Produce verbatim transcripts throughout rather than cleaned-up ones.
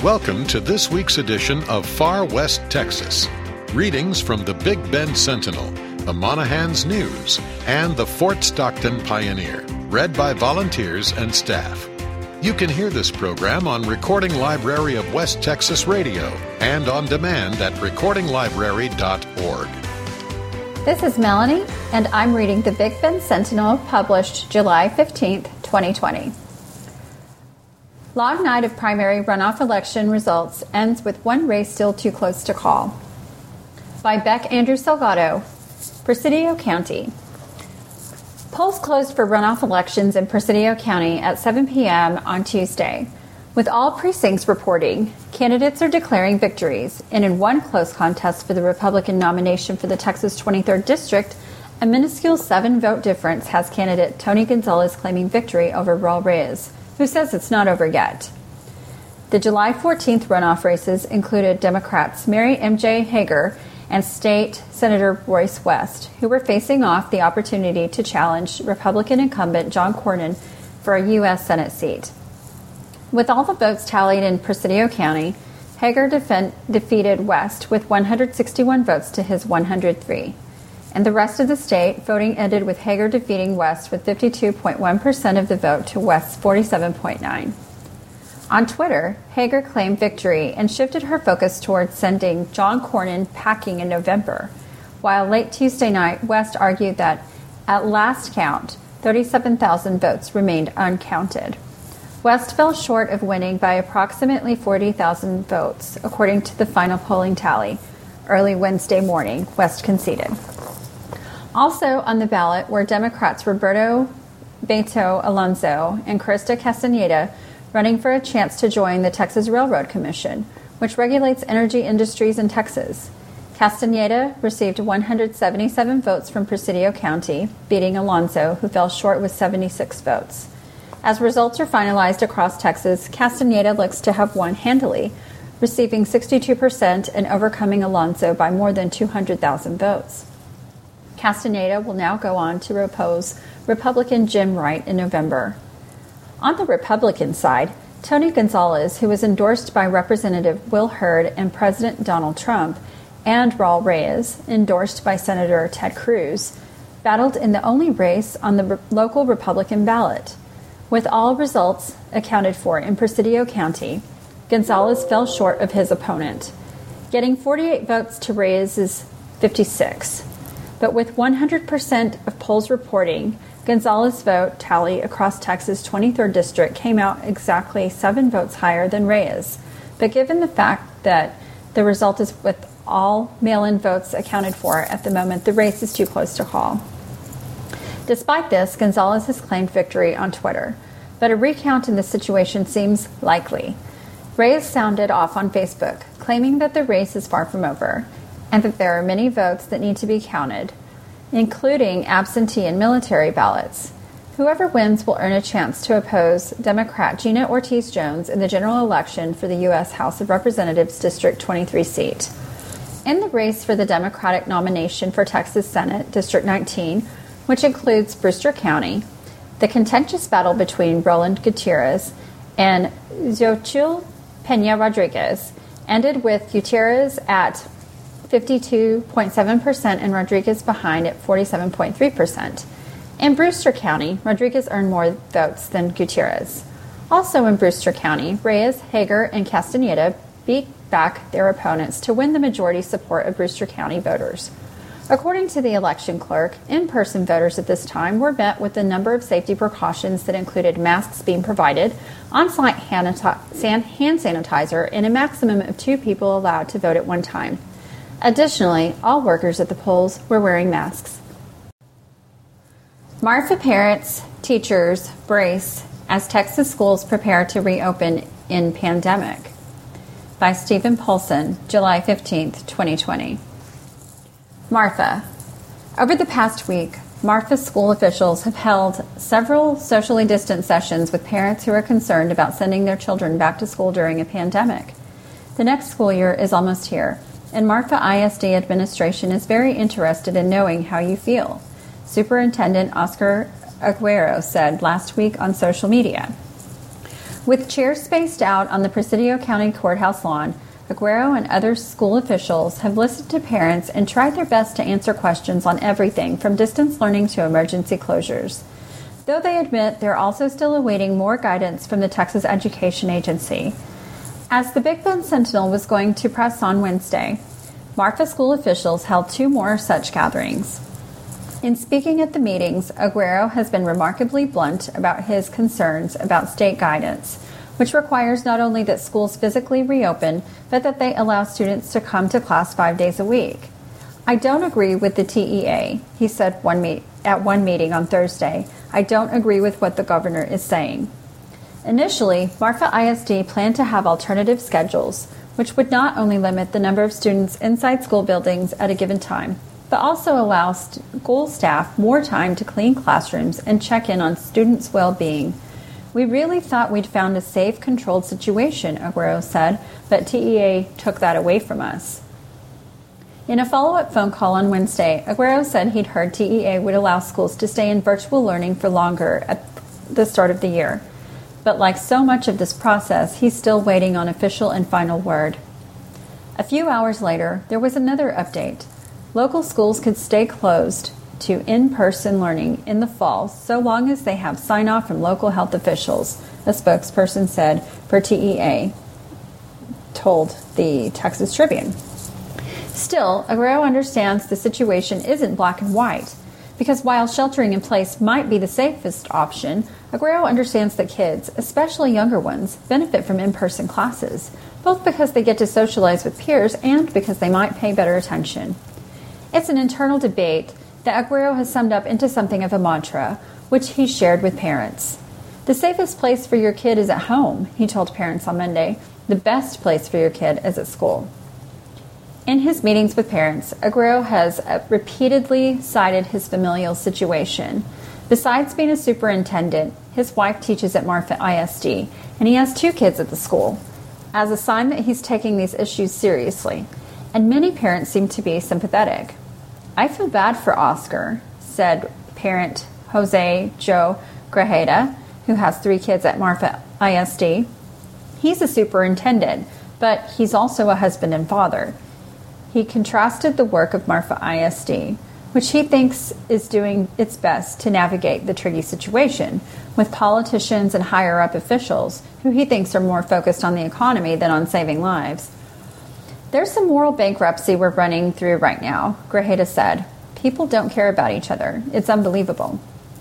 Welcome to this week's edition of Far West Texas. Readings from the Big Bend Sentinel, the Monahans News, and the Fort Stockton Pioneer, read by volunteers and staff. You can hear this program on Recording Library of West Texas Radio and on demand at recording library dot org. This is Melanie, and I'm reading the Big Bend Sentinel, published July fifteenth, twenty twenty. Long night of primary runoff election results ends with one race still too close to call. By Beck Andrew Salgado, Presidio County. Polls closed for runoff elections in Presidio County at seven p.m. on Tuesday. With all precincts reporting, candidates are declaring victories, and in one close contest for the Republican nomination for the Texas twenty-third District, a minuscule seven-vote difference has candidate Tony Gonzalez claiming victory over Raul Reyes, who says it's not over yet. The July fourteenth runoff races included Democrats Mary M J Hager and State Senator Royce West, who were facing off the opportunity to challenge Republican incumbent John Cornyn for a U S Senate seat. With all the votes tallied in Presidio County, Hager defend, defeated West with one hundred sixty-one votes to his one hundred three. In the rest of the state, voting ended with Hager defeating West with fifty-two point one percent of the vote to West's forty-seven point nine. On Twitter, Hager claimed victory and shifted her focus towards sending John Cornyn packing in November, while late Tuesday night, West argued that, at last count, thirty-seven thousand votes remained uncounted. West fell short of winning by approximately forty thousand votes, according to the final polling tally. Early Wednesday morning, West conceded. Also on the ballot were Democrats Roberto Beto Alonso and Krista Castaneda, running for a chance to join the Texas Railroad Commission, which regulates energy industries in Texas. Castaneda received one hundred seventy-seven votes from Presidio County, beating Alonso, who fell short with seventy-six votes. As results are finalized across Texas, Castaneda looks to have won handily, receiving sixty-two percent and overcoming Alonso by more than two hundred thousand votes. Castaneda will now go on to oppose Republican Jim Wright in November. On the Republican side, Tony Gonzalez, who was endorsed by Representative Will Hurd and President Donald Trump, and Raul Reyes, endorsed by Senator Ted Cruz, battled in the only race on the re- local Republican ballot. With all results accounted for in Presidio County, Gonzalez fell short of his opponent, getting forty-eight votes to Reyes' fifty-six. But with one hundred percent of polls reporting, Gonzalez's vote tally across Texas' twenty-third District came out exactly seven votes higher than Reyes. But given the fact that the result is with all mail-in votes accounted for at the moment, the race is too close to call. Despite this, Gonzalez has claimed victory on Twitter, but a recount in this situation seems likely. Reyes sounded off on Facebook, claiming that the race is far from over, and that there are many votes that need to be counted, including absentee and military ballots. Whoever wins will earn a chance to oppose Democrat Gina Ortiz-Jones in the general election for the U S House of Representatives District twenty-three seat. In the race for the Democratic nomination for Texas Senate District nineteen, which includes Brewster County, the contentious battle between Roland Gutierrez and Xochitl Peña Rodriguez ended with Gutierrez at fifty-two point seven percent and Rodriguez behind at forty-seven point three percent. In Brewster County, Rodriguez earned more votes than Gutierrez. Also in Brewster County, Reyes, Hager, and Castaneda beat back their opponents to win the majority support of Brewster County voters. According to the election clerk, in-person voters at this time were met with a number of safety precautions that included masks being provided, on-site hand sanitizer, and a maximum of two people allowed to vote at one time. Additionally, all workers at the polls were wearing masks. Marfa parents, teachers brace as Texas schools prepare to reopen in pandemic. By Stephen Paulson, July fifteenth, twenty twenty. Marfa. Over the past week, Marfa school officials have held several socially distant sessions with parents who are concerned about sending their children back to school during a pandemic. The next school year is almost here, and Marfa I S D administration is very interested in knowing how you feel, Superintendent Oscar Aguero said last week on social media. With chairs spaced out on the Presidio County Courthouse lawn, Aguero and other school officials have listened to parents and tried their best to answer questions on everything from distance learning to emergency closures. Though they admit they're also still awaiting more guidance from the Texas Education Agency. As the Big Bend Sentinel was going to press on Wednesday, Marfa school officials held two more such gatherings. In speaking at the meetings, Aguero has been remarkably blunt about his concerns about state guidance, which requires not only that schools physically reopen, but that they allow students to come to class five days a week. I don't agree with the T E A, he said one meet- at one meeting on Thursday. I don't agree with what the governor is saying. Initially, Marfa I S D planned to have alternative schedules, which would not only limit the number of students inside school buildings at a given time, but also allow school staff more time to clean classrooms and check in on students' well-being. We really thought we'd found a safe, controlled situation, Aguero said, but T E A took that away from us. In a follow-up phone call on Wednesday, Aguero said he'd heard T E A would allow schools to stay in virtual learning for longer at the start of the year. But like so much of this process, he's still waiting on official and final word. A few hours later, there was another update. Local schools could stay closed to in-person learning in the fall so long as they have sign-off from local health officials, a spokesperson said for T E A told the Texas Tribune. Still, Aguero understands the situation isn't black and white, because while sheltering in place might be the safest option, Aguero understands that kids, especially younger ones, benefit from in-person classes, both because they get to socialize with peers and because they might pay better attention. It's an internal debate that Aguero has summed up into something of a mantra, which he shared with parents. The safest place for your kid is at home, he told parents on Monday. The best place for your kid is at school. In his meetings with parents, Aguero has repeatedly cited his familial situation. Besides being a superintendent, his wife teaches at Marfa I S D, and he has two kids at the school, as a sign that he's taking these issues seriously. And many parents seem to be sympathetic. I feel bad for Oscar, said parent Jose Joe Grajeda, who has three kids at Marfa I S D. He's a superintendent, but he's also a husband and father. He contrasted the work of Marfa I S D, which he thinks is doing its best to navigate the tricky situation, with politicians and higher-up officials who he thinks are more focused on the economy than on saving lives. There's some moral bankruptcy we're running through right now, Grajeda said. People don't care about each other. It's unbelievable.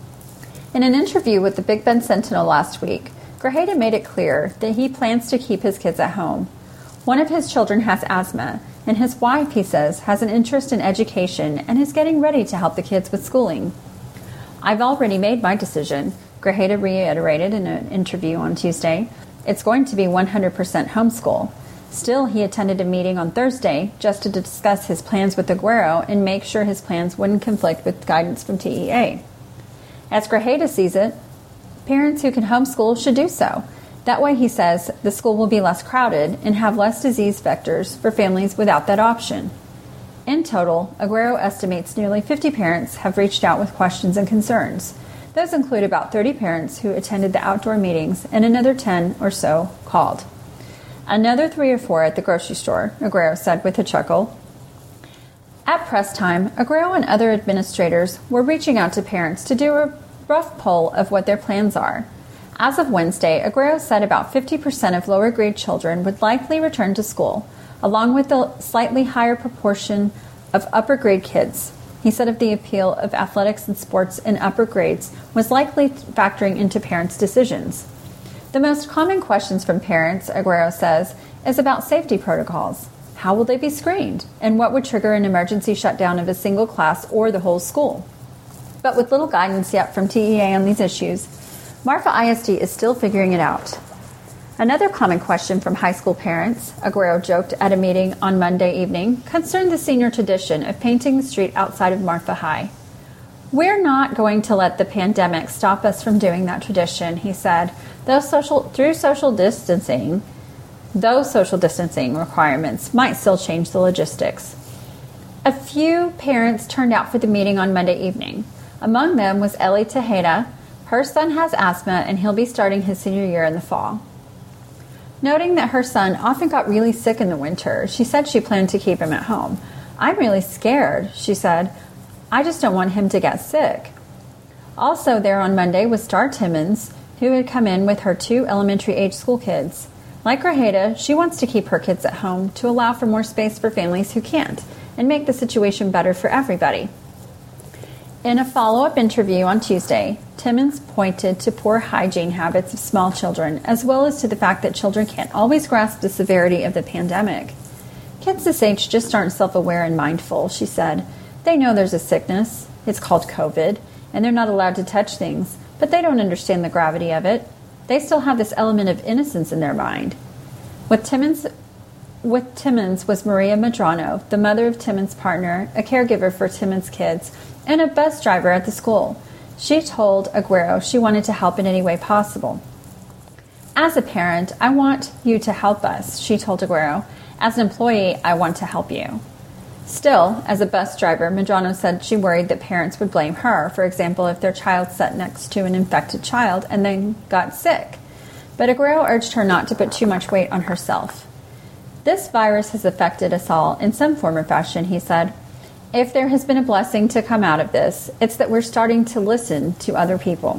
In an interview with the Big Bend Sentinel last week, Grajeda made it clear that he plans to keep his kids at home. One of his children has asthma, and his wife, he says, has an interest in education and is getting ready to help the kids with schooling. I've already made my decision, Grajeda reiterated in an interview on Tuesday. It's going to be one hundred percent homeschool. Still, he attended a meeting on Thursday just to discuss his plans with Aguero and make sure his plans wouldn't conflict with guidance from T E A. As Grajeda sees it, parents who can homeschool should do so. That way, he says, the school will be less crowded and have less disease vectors for families without that option. In total, Aguero estimates nearly fifty parents have reached out with questions and concerns. Those include about thirty parents who attended the outdoor meetings and another ten or so called. Another three or four at the grocery store, Aguero said with a chuckle. At press time, Aguero and other administrators were reaching out to parents to do a rough poll of what their plans are. As of Wednesday, Aguero said about fifty percent of lower-grade children would likely return to school, along with a slightly higher proportion of upper-grade kids. He said of the appeal of athletics and sports in upper grades was likely factoring into parents' decisions. The most common questions from parents, Aguero says, is about safety protocols. How will they be screened? And what would trigger an emergency shutdown of a single class or the whole school? But with little guidance yet from T E A on these issues, Marfa I S D is still figuring it out. Another common question from high school parents, Aguero joked at a meeting on Monday evening, concerned the senior tradition of painting the street outside of Marfa High. We're not going to let the pandemic stop us from doing that tradition, he said, though social, through social distancing, those social distancing requirements might still change the logistics. A few parents turned out for the meeting on Monday evening. Among them was Ellie Tejeda. Her son has asthma, and he'll be starting his senior year in the fall. Noting that her son often got really sick in the winter, she said she planned to keep him at home. "I'm really scared," she said. "I just don't want him to get sick." Also there on Monday was Star Timmons, who had come in with her two elementary-age school kids. Like Raheda, she wants to keep her kids at home to allow for more space for families who can't and make the situation better for everybody. In a follow-up interview on Tuesday, Timmons pointed to poor hygiene habits of small children, as well as to the fact that children can't always grasp the severity of the pandemic. "Kids this age just aren't self-aware and mindful," she said. "They know there's a sickness, it's called COVID, and they're not allowed to touch things, but they don't understand the gravity of it. They still have this element of innocence in their mind." With Timmons, with Timmons was Maria Madrano, the mother of Timmons' partner, a caregiver for Timmons' kids, and a bus driver at the school. She told Aguero she wanted to help in any way possible. "As a parent, I want you to help us," she told Aguero. "As an employee, I want to help you." Still, as a bus driver, Madrano said she worried that parents would blame her, for example, if their child sat next to an infected child and then got sick. But Aguero urged her not to put too much weight on herself. "This virus has affected us all in some form or fashion," he said. "If there has been a blessing to come out of this, it's that we're starting to listen to other people."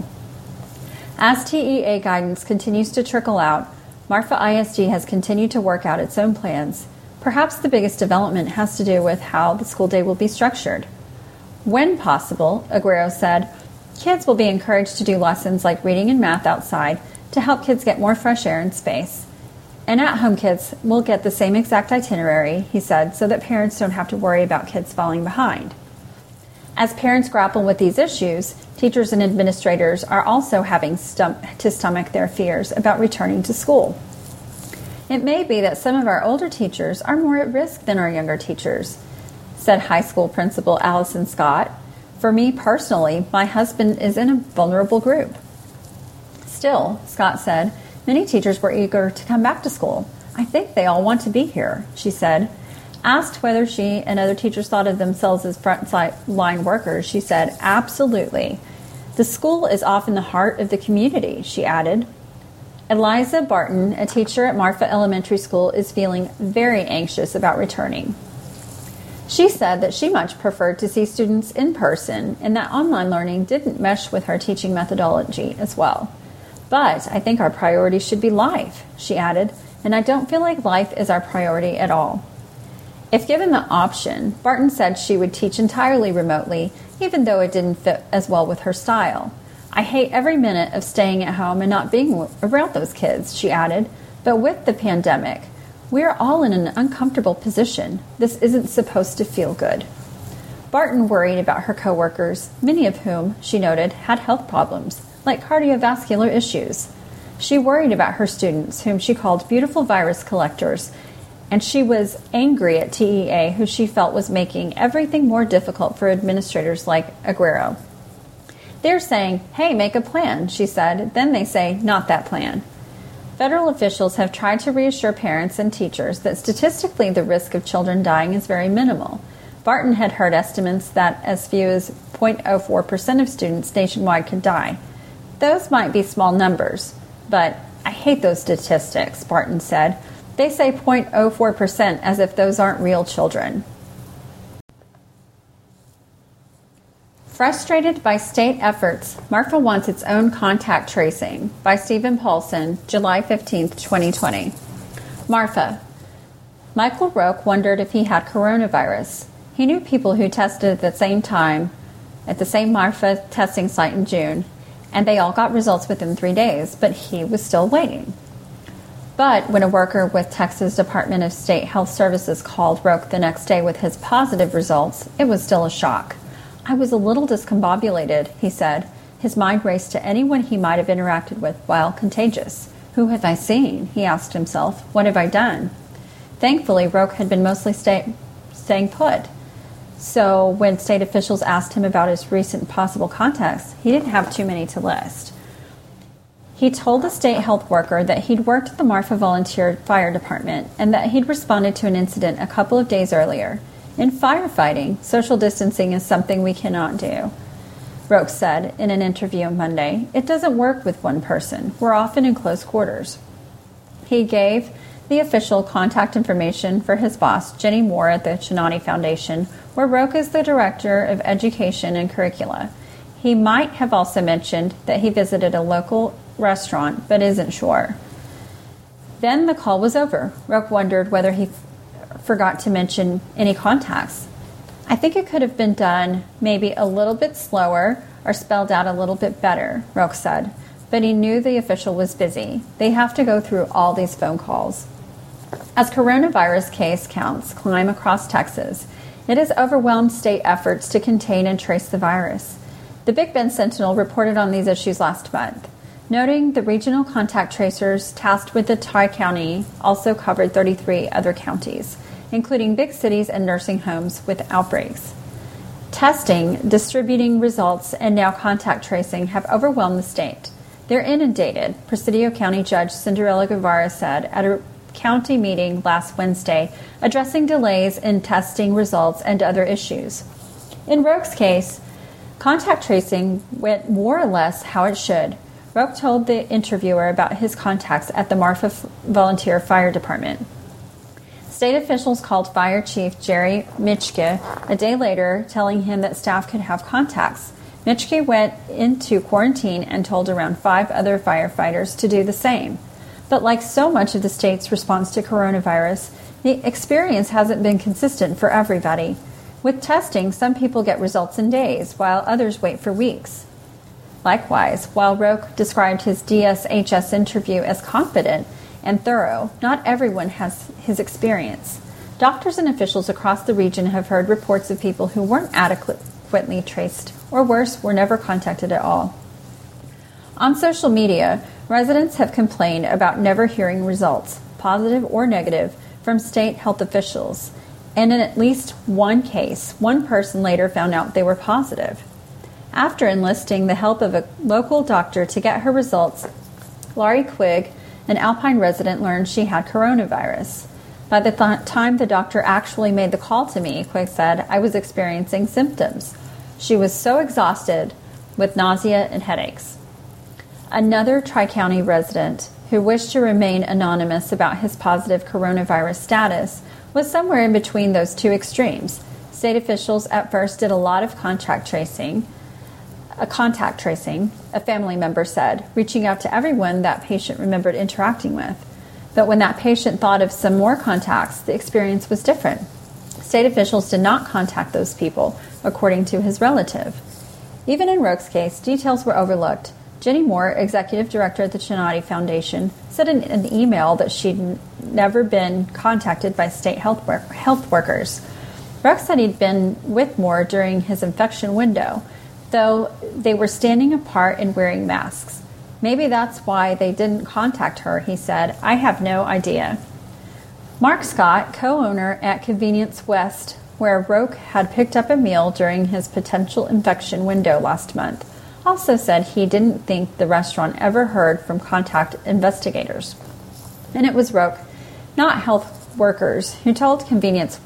As T E A guidance continues to trickle out, Marfa I S D has continued to work out its own plans. Perhaps the biggest development has to do with how the school day will be structured. When possible, Aguero said, kids will be encouraged to do lessons like reading and math outside to help kids get more fresh air and space. And at-home kids will get the same exact itinerary, he said, so that parents don't have to worry about kids falling behind. As parents grapple with these issues, teachers and administrators are also having stom- to stomach their fears about returning to school. It may be that some of our older teachers are more at risk than our younger teachers, said high school principal Allison Scott. For me personally, my husband is in a vulnerable group. Still, Scott said, many teachers were eager to come back to school. I think they all want to be here, she said. Asked whether she and other teachers thought of themselves as front-line workers, she said, absolutely. The school is often the heart of the community, she added. Eliza Barton, a teacher at Marfa Elementary School, is feeling very anxious about returning. She said that she much preferred to see students in person and that online learning didn't mesh with her teaching methodology as well. But I think our priority should be life, she added, and I don't feel like life is our priority at all. If given the option, Barton said she would teach entirely remotely, even though it didn't fit as well with her style. I hate every minute of staying at home and not being around those kids, she added. But with the pandemic, we're all in an uncomfortable position. This isn't supposed to feel good. Barton worried about her coworkers, many of whom, she noted, had health problems, like cardiovascular issues. She worried about her students, whom she called beautiful virus collectors, and she was angry at T E A, who she felt was making everything more difficult for administrators like Aguero. They're saying, hey, make a plan, she said. Then they say, not that plan. Federal officials have tried to reassure parents and teachers that statistically the risk of children dying is very minimal. Barton had heard estimates that as few as zero point zero four percent of students nationwide could die. Those might be small numbers, but I hate those statistics, Barton said. They say zero point zero four percent as if those aren't real children. Frustrated by state efforts, Marfa wants its own contact tracing, by Stephen Paulson, July fifteenth, twenty twenty. Marfa. Michael Roque wondered if he had coronavirus. He knew people who tested at the same time at the same Marfa testing site in June, and they all got results within three days, but he was still waiting. But when a worker with Texas Department of State Health Services called Roque the next day with his positive results, it was still a shock. I was a little discombobulated, he said. His mind raced to anyone he might have interacted with while contagious. Who have I seen? He asked himself. What have I done? Thankfully, Roque had been mostly stay, staying put. So when state officials asked him about his recent possible contacts, he didn't have too many to list. He told the state health worker that he'd worked at the Marfa Volunteer Fire Department and that he'd responded to an incident a couple of days earlier. In firefighting, social distancing is something we cannot do, Roque said in an interview on Monday. It doesn't work with one person. We're often in close quarters. He gave the official contact information for his boss, Jenny Moore, at the Chinati Foundation, where Roque is the Director of Education and Curricula. He might have also mentioned that he visited a local restaurant, but isn't sure. Then the call was over. Roque wondered whether he f- forgot to mention any contacts. I think it could have been done maybe a little bit slower or spelled out a little bit better, Roque said. But he knew the official was busy. They have to go through all these phone calls. As coronavirus case counts climb across Texas, it has overwhelmed state efforts to contain and trace the virus. The Big Bend Sentinel reported on these issues last month, noting the regional contact tracers tasked with the Tri-County also covered thirty-three other counties, including big cities and nursing homes with outbreaks. Testing, distributing results, and now contact tracing have overwhelmed the state. They're inundated, Presidio County Judge Cinderella Guevara said at a county meeting last Wednesday, addressing delays in testing results and other issues. In Roque's case, contact tracing went more or less how it should. Roque told the interviewer about his contacts at the Marfa Volunteer Fire Department. State officials called Fire Chief Jerry Mitschke a day later, telling him that staff could have contacts. Mitschke went into quarantine and told around five other firefighters to do the same. But like so much of the state's response to coronavirus, the experience hasn't been consistent for everybody. With testing, some people get results in days, while others wait for weeks. Likewise, while Roque described his D S H S interview as confident and thorough, not everyone has his experience. Doctors and officials across the region have heard reports of people who weren't adequately traced, or worse, were never contacted at all. On social media, residents have complained about never hearing results, positive or negative, from state health officials. And in at least one case, one person later found out they were positive. After enlisting the help of a local doctor to get her results, Laurie Quigg, an Alpine resident, learned she had coronavirus. By the th- time the doctor actually made the call to me, Quigg said, I was experiencing symptoms. She was so exhausted with nausea and headaches. Another Tri-County resident who wished to remain anonymous about his positive coronavirus status was somewhere in between those two extremes. State officials at first did a lot of contact tracing, a contact tracing, a family member said, reaching out to everyone that patient remembered interacting with. But when that patient thought of some more contacts, the experience was different. State officials did not contact those people, according to his relative. Even in Roque's case, details were overlooked. Jenny Moore, executive director at the Chinati Foundation, said in an email that she'd n- never been contacted by state health, work- health workers. Roque said he'd been with Moore during his infection window, though they were standing apart and wearing masks. Maybe that's why they didn't contact her, he said. I have no idea. Mark Scott, co-owner at Convenience West, where Roque had picked up a meal during his potential infection window last month, also said he didn't think the restaurant ever heard from contact investigators. And it was Roque, not health workers, who told Convenience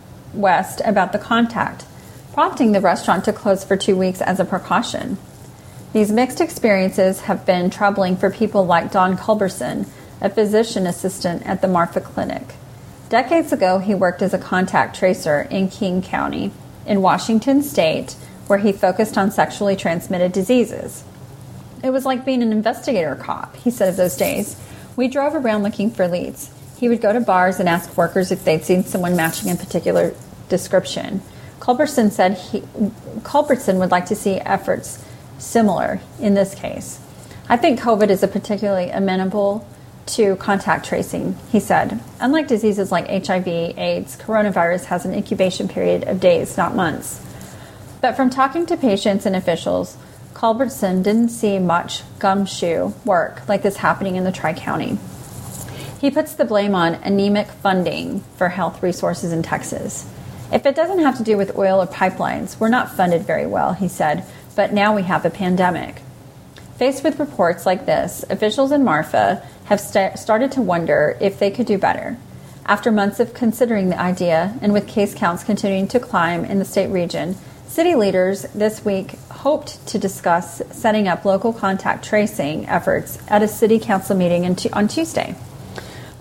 West about the contact, prompting the restaurant to close for two weeks as a precaution. These mixed experiences have been troubling for people like Don Culberson, a physician assistant at the Marfa Clinic. Decades ago, he worked as a contact tracer in King County in Washington State, where he focused on sexually transmitted diseases. It was like being an investigator cop, he said of those days. We drove around looking for leads. He would go to bars and ask workers if they'd seen someone matching a particular description. Culberson said he, Culberson would like to see efforts similar in this case. I think COVID is a particularly amenable to contact tracing, he said. Unlike diseases like H I V, AIDS, coronavirus has an incubation period of days, not months. But from talking to patients and officials, Culberson didn't see much gumshoe work like this happening in the Tri-County. He puts the blame on anemic funding for health resources in Texas. If it doesn't have to do with oil or pipelines, we're not funded very well, he said, but now we have a pandemic. Faced with reports like this, officials in Marfa have st- started to wonder if they could do better. After months of considering the idea, and with case counts continuing to climb in the state region, city leaders this week hoped to discuss setting up local contact tracing efforts at a city council meeting on Tuesday.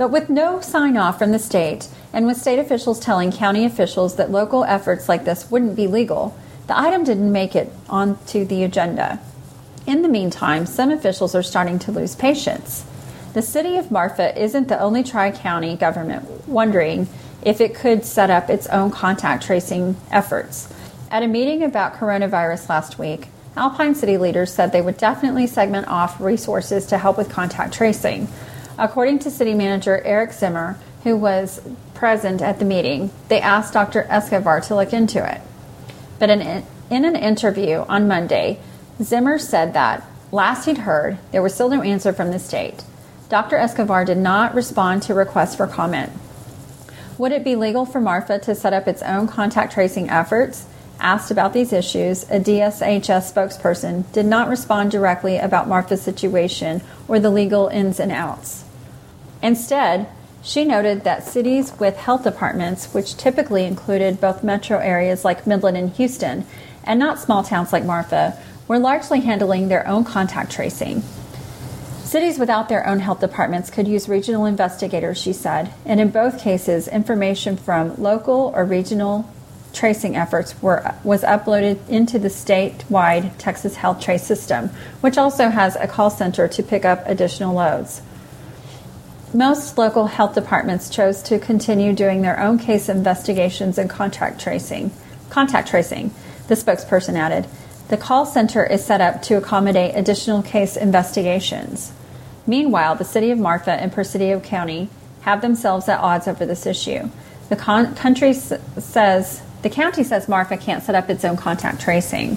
But with no sign-off from the state, and with state officials telling county officials that local efforts like this wouldn't be legal, the item didn't make it onto the agenda. In the meantime, some officials are starting to lose patience. The city of Marfa isn't the only tri-county government wondering if it could set up its own contact tracing efforts. At a meeting about coronavirus last week, Alpine City leaders said they would definitely segment off resources to help with contact tracing. According to City Manager Eric Zimmer, who was present at the meeting, they asked Doctor Escobar to look into it. But in, in an interview on Monday, Zimmer said that, last he'd heard, there was still no answer from the state. Doctor Escobar did not respond to requests for comment. Would it be legal for Marfa to set up its own contact tracing efforts? Asked about these issues, a D S H S spokesperson did not respond directly about Marfa's situation or the legal ins and outs. Instead, she noted that cities with health departments, which typically included both metro areas like Midland and Houston, and not small towns like Marfa, were largely handling their own contact tracing. Cities without their own health departments could use regional investigators, she said, and in both cases, information from local or regional tracing efforts were was uploaded into the statewide Texas Health Trace system, which also has a call center to pick up additional loads. Most local health departments chose to continue doing their own case investigations and contact tracing. Contact tracing, the spokesperson added. The call center is set up to accommodate additional case investigations. Meanwhile, the city of Marfa and Presidio County have themselves at odds over this issue. The con- country s- says the county says Marfa can't set up its own contact tracing.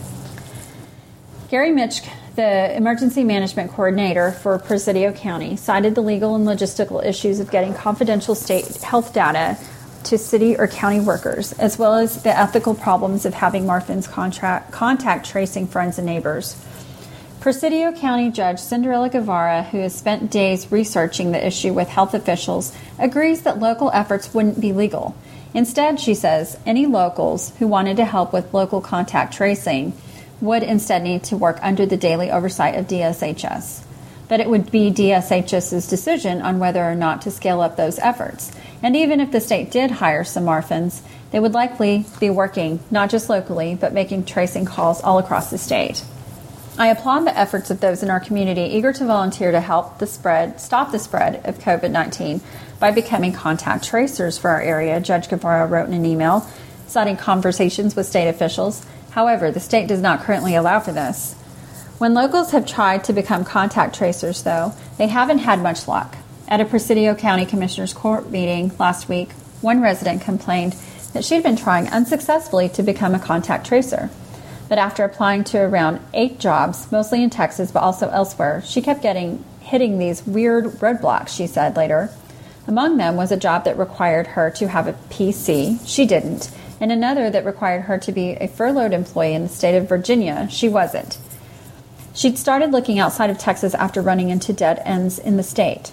Gary Mitch, the emergency management coordinator for Presidio County, cited the legal and logistical issues of getting confidential state health data to city or county workers, as well as the ethical problems of having Marfans contract, contact tracing friends and neighbors. Presidio County Judge Cinderella Guevara, who has spent days researching the issue with health officials, agrees that local efforts wouldn't be legal. Instead, she says, any locals who wanted to help with local contact tracing would instead need to work under the daily oversight of D S H S. But it would be D S H S's decision on whether or not to scale up those efforts. And even if the state did hire some Marfans, they would likely be working not just locally, but making tracing calls all across the state. I applaud the efforts of those in our community eager to volunteer to help the spread, stop the spread of covid nineteen by becoming contact tracers for our area, Judge Guevara wrote in an email, citing conversations with state officials. However, the state does not currently allow for this. When locals have tried to become contact tracers, though, they haven't had much luck. At a Presidio County Commissioners Court meeting last week, one resident complained that she'd been trying unsuccessfully to become a contact tracer. But after applying to around eight jobs, mostly in Texas but also elsewhere, she kept getting hitting these weird roadblocks, she said later. Among them was a job that required her to have a P C. She didn't. And another that required her to be a furloughed employee in the state of Virginia. She wasn't. She'd started looking outside of Texas after running into dead ends in the state.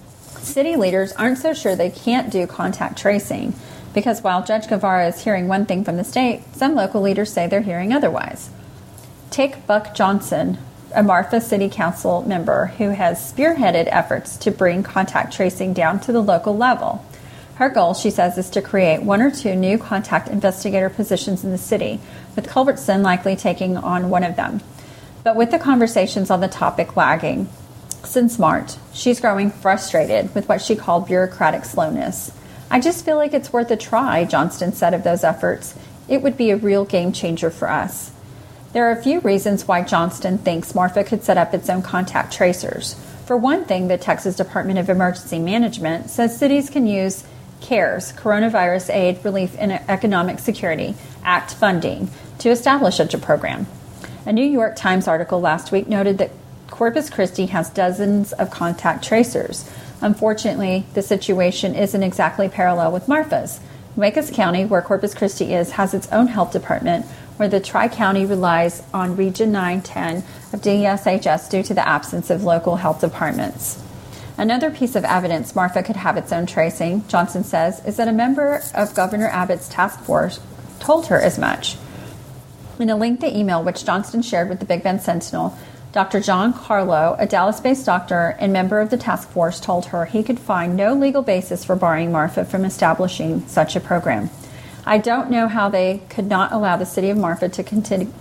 City leaders aren't so sure they can't do contact tracing, because while Judge Guevara is hearing one thing from the state, some local leaders say they're hearing otherwise. Take Buck Johnson, a Marfa City Council member who has spearheaded efforts to bring contact tracing down to the local level. Her goal, she says, is to create one or two new contact investigator positions in the city, with Culbertson likely taking on one of them. But with the conversations on the topic lagging since March, she's growing frustrated with what she called bureaucratic slowness. I just feel like it's worth a try, Johnston said of those efforts. It would be a real game changer for us. There are a few reasons why Johnston thinks Marfa could set up its own contact tracers. For one thing, the Texas Department of Emergency Management says cities can use CARES, Coronavirus Aid, Relief, and Economic Security Act funding to establish such a program. A New York Times article last week noted that Corpus Christi has dozens of contact tracers. Unfortunately, the situation isn't exactly parallel with Marfa's. Nueces County, where Corpus Christi is, has its own health department, where the Tri-County relies on Region nine ten of D S H S due to the absence of local health departments. Another piece of evidence Marfa could have its own tracing, Johnson says, is that a member of Governor Abbott's task force told her as much. In a lengthy email which Johnston shared with the Big Bend Sentinel, Doctor John Carlo, a Dallas-based doctor and member of the task force, told her he could find no legal basis for barring Marfa from establishing such a program. I don't know how they could not allow the city of Marfa to continue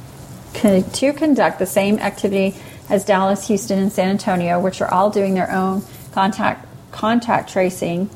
to conduct the same activity as Dallas, Houston, and San Antonio, which are all doing their own contact contact tracing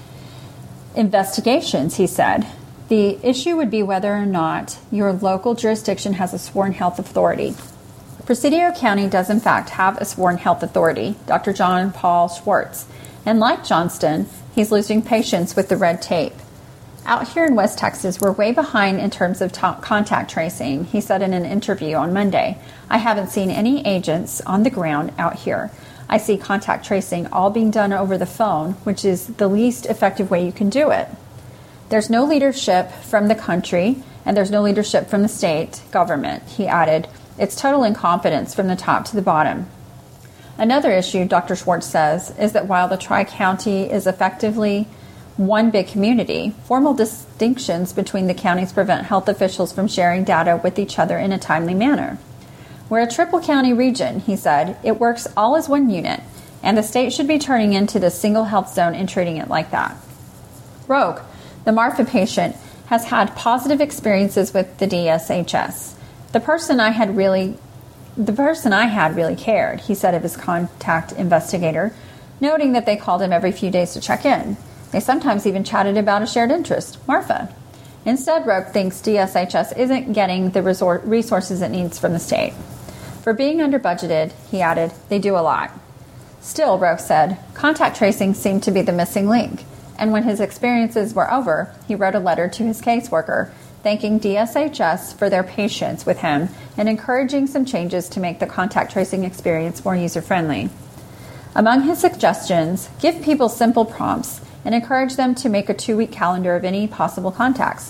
investigations, he said. The issue would be whether or not your local jurisdiction has a sworn health authority. Presidio County does in fact have a sworn health authority, Doctor John Paul Schwartz, and like Johnston, he's losing patience with the red tape. Out here in West Texas, we're way behind in terms of t- contact tracing, he said in an interview on Monday. I haven't seen any agents on the ground out here. I see contact tracing all being done over the phone, which is the least effective way you can do it. There's no leadership from the country, and there's no leadership from the state government, he added. It's total incompetence from the top to the bottom. Another issue, Doctor Schwartz says, is that while the Tri-County is effectively one big community, formal distinctions between the counties prevent health officials from sharing data with each other in a timely manner. We're a triple county region, he said. It works all as one unit, and the state should be turning into the single health zone and treating it like that. Roque, the Marfa patient, has had positive experiences with the D S H S. The person I had really, the person I had really cared, he said of his contact investigator, noting that they called him every few days to check in. They sometimes even chatted about a shared interest, Marfa. Instead, Roque thinks D S H S isn't getting the resort resources it needs from the state. For being under budgeted, he added, they do a lot. Still, Roque said, contact tracing seemed to be the missing link, and when his experiences were over, he wrote a letter to his caseworker thanking D S H S for their patience with him and encouraging some changes to make the contact tracing experience more user-friendly. Among his suggestions, give people simple prompts and encourage them to make a two-week calendar of any possible contacts.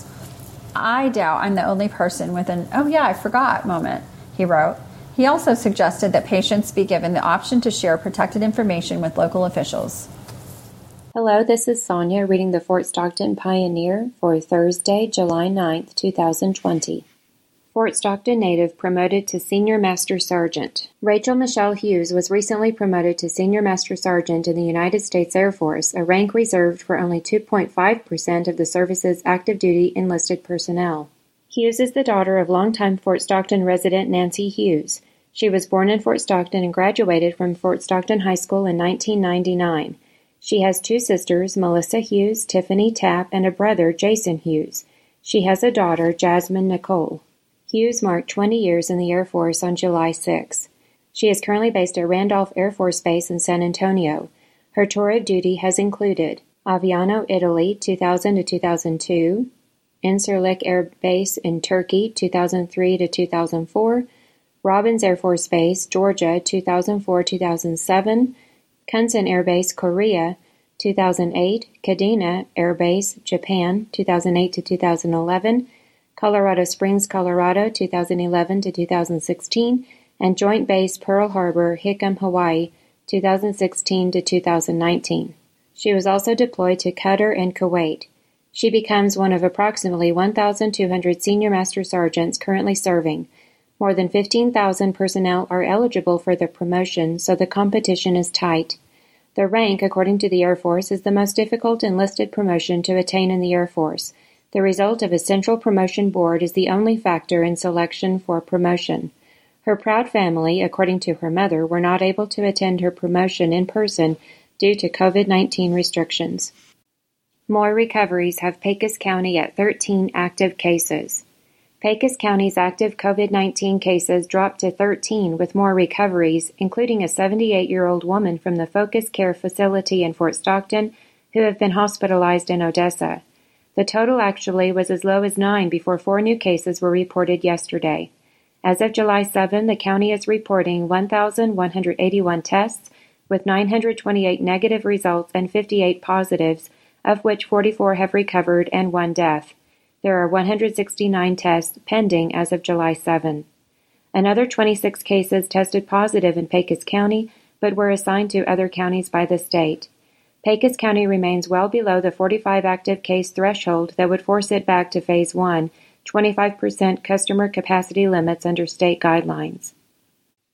I doubt I'm the only person with an, oh yeah, I forgot moment, he wrote. He also suggested that patients be given the option to share protected information with local officials. Hello, this is Sonia reading the Fort Stockton Pioneer for Thursday, July ninth, two thousand twenty. Fort Stockton native promoted to Senior Master Sergeant. Rachel Michelle Hughes was recently promoted to Senior Master Sergeant in the United States Air Force, a rank reserved for only two point five percent of the service's active duty enlisted personnel. Hughes is the daughter of longtime Fort Stockton resident Nancy Hughes. She was born in Fort Stockton and graduated from Fort Stockton High School in nineteen ninety-nine. She has two sisters, Melissa Hughes, Tiffany Tapp, and a brother, Jason Hughes. She has a daughter, Jasmine Nicole. Hughes marked twenty years in the Air Force on July sixth. She is currently based at Randolph Air Force Base in San Antonio. Her tour of duty has included Aviano, Italy, two thousand to two thousand two, Incirlik Air Base in Turkey, two thousand three to two thousand four, Robbins Air Force Base, Georgia, two thousand four to two thousand seven, Kunsan Air Base, Korea, two thousand eight, Kadena Air Base, Japan, two thousand eight to two thousand eleven, Colorado Springs, Colorado, two thousand eleven to two thousand sixteen, and Joint Base Pearl Harbor, Hickam, Hawaii, two thousand sixteen to two thousand nineteen. She was also deployed to Qatar and Kuwait. She becomes one of approximately one thousand two hundred Senior Master Sergeants currently serving. More than fifteen thousand personnel are eligible for the promotion, so the competition is tight. The rank, according to the Air Force, is the most difficult enlisted promotion to attain in the Air Force. The result of a central promotion board is the only factor in selection for promotion. Her proud family, according to her mother, were not able to attend her promotion in person due to COVID nineteen restrictions. More recoveries have Pecos County at thirteen active cases. Pecos County's active COVID nineteen cases dropped to thirteen with more recoveries, including a seventy-eight-year-old woman from the Focus Care Facility in Fort Stockton who have been hospitalized in Odessa. The total actually was as low as nine before four new cases were reported yesterday. As of July seventh, the county is reporting one thousand one hundred eighty-one tests with nine hundred twenty-eight negative results and fifty-eight positives, of which forty-four have recovered and one death. There are one hundred sixty-nine tests pending as of July seventh. Another twenty-six cases tested positive in Pecos County, but were assigned to other counties by the state. Pecos County remains well below the forty-five active case threshold that would force it back to Phase one, twenty-five percent customer capacity limits under state guidelines.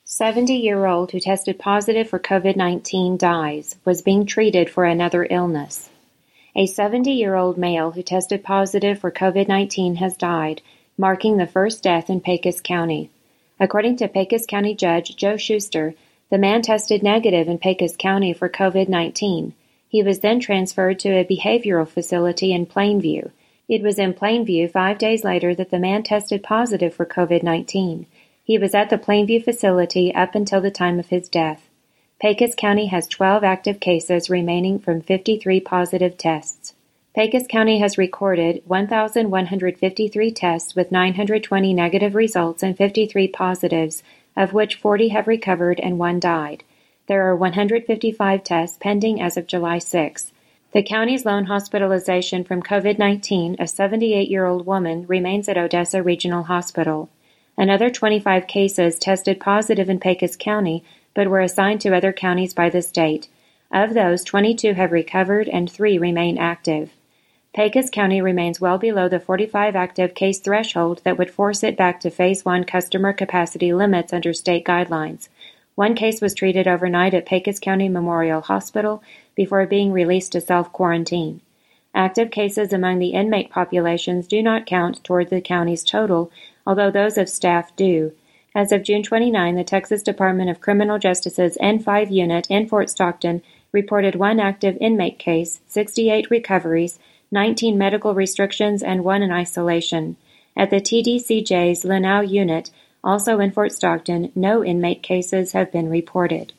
seventy-year-old who tested positive for COVID nineteen dies, was being treated for another illness. A seventy-year-old male who tested positive for COVID nineteen has died, marking the first death in Pecos County. According to Pecos County Judge Joe Schuster, the man tested negative in Pecos County for COVID nineteen. He was then transferred to a behavioral facility in Plainview. It was in Plainview five days later that the man tested positive for COVID nineteen. He was at the Plainview facility up until the time of his death. Pecos County has twelve active cases remaining from fifty-three positive tests. Pecos County has recorded one thousand one hundred fifty-three tests with nine hundred twenty negative results and fifty-three positives, of which forty have recovered and one died. There are one hundred fifty-five tests pending as of July sixth. The county's lone hospitalization from COVID nineteen, a seventy-eight-year-old woman, remains at Odessa Regional Hospital. Another twenty-five cases tested positive in Pecos County, but were assigned to other counties by the state. Of those, twenty-two have recovered and three remain active. Pecos County remains well below the forty-five active case threshold that would force it back to Phase one customer capacity limits under state guidelines. One case was treated overnight at Pecos County Memorial Hospital before being released to self-quarantine. Active cases among the inmate populations do not count toward the county's total, although those of staff do. As of June twenty-ninth, the Texas Department of Criminal Justice's N five unit in Fort Stockton reported one active inmate case, sixty-eight recoveries, nineteen medical restrictions, and one in isolation. At the T D C J's Lanao unit, also in Fort Stockton, no inmate cases have been reported.